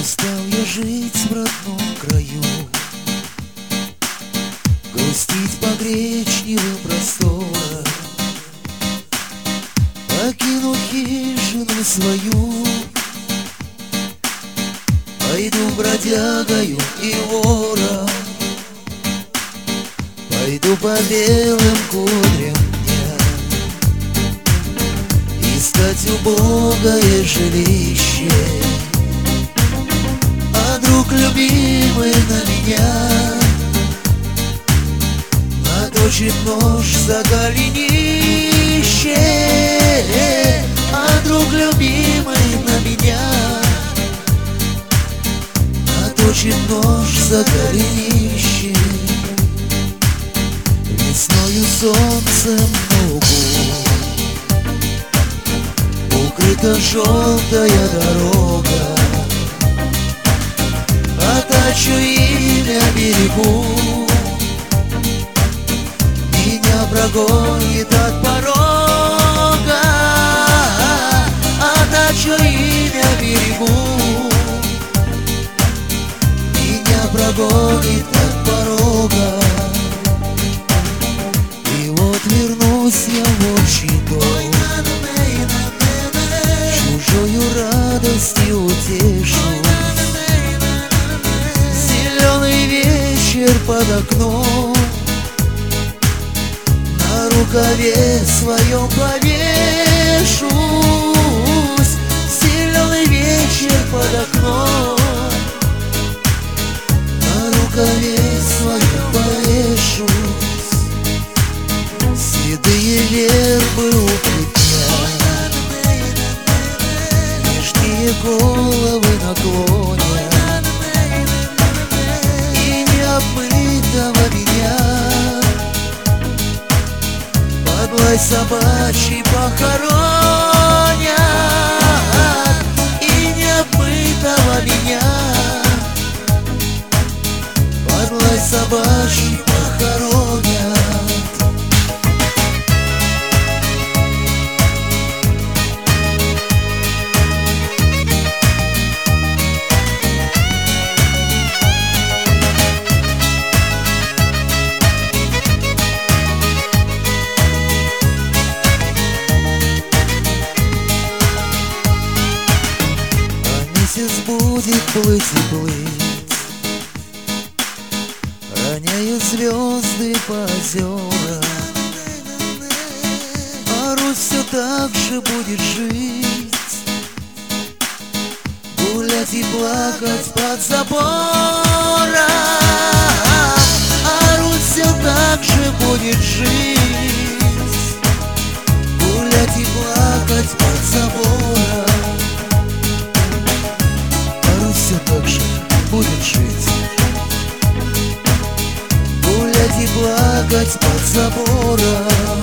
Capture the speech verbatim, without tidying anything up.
Устал я жить в родном краю, грустить по гречневым просторам, покину хижину свою, пойду бродягою и вором, пойду по белым кудрям дня, искать убогое жилище. А друг любимый на меня наточит нож за голенище. А друг любимый на меня наточит нож за голенище. Весною солнцем на лугу укрыта желтая дорога, а тачу имя берегу, меня прогонит от порога. А тачу имя берегу, меня прогонит от порога. И вот вернусь я в общий дом, чужою радостью утешусь. Зеленый вечер под окном, на рукаве своем повешусь. Зеленый вечер под окном, на рукаве своем повешусь. Седые вербы у плетня, нижние головы наклонят, и необмытого меня под лай собачий похоронят. И необмытого меня под лай собачий похоронят. Месяц будет плыть и плыть, роняя звезды по озерам, а Русь все так же будет жить, гулять и плакать под забором. А Русь все так же будет жить, гулять и плакать под забором. Все так же будет жить, гулять и плакать под забором.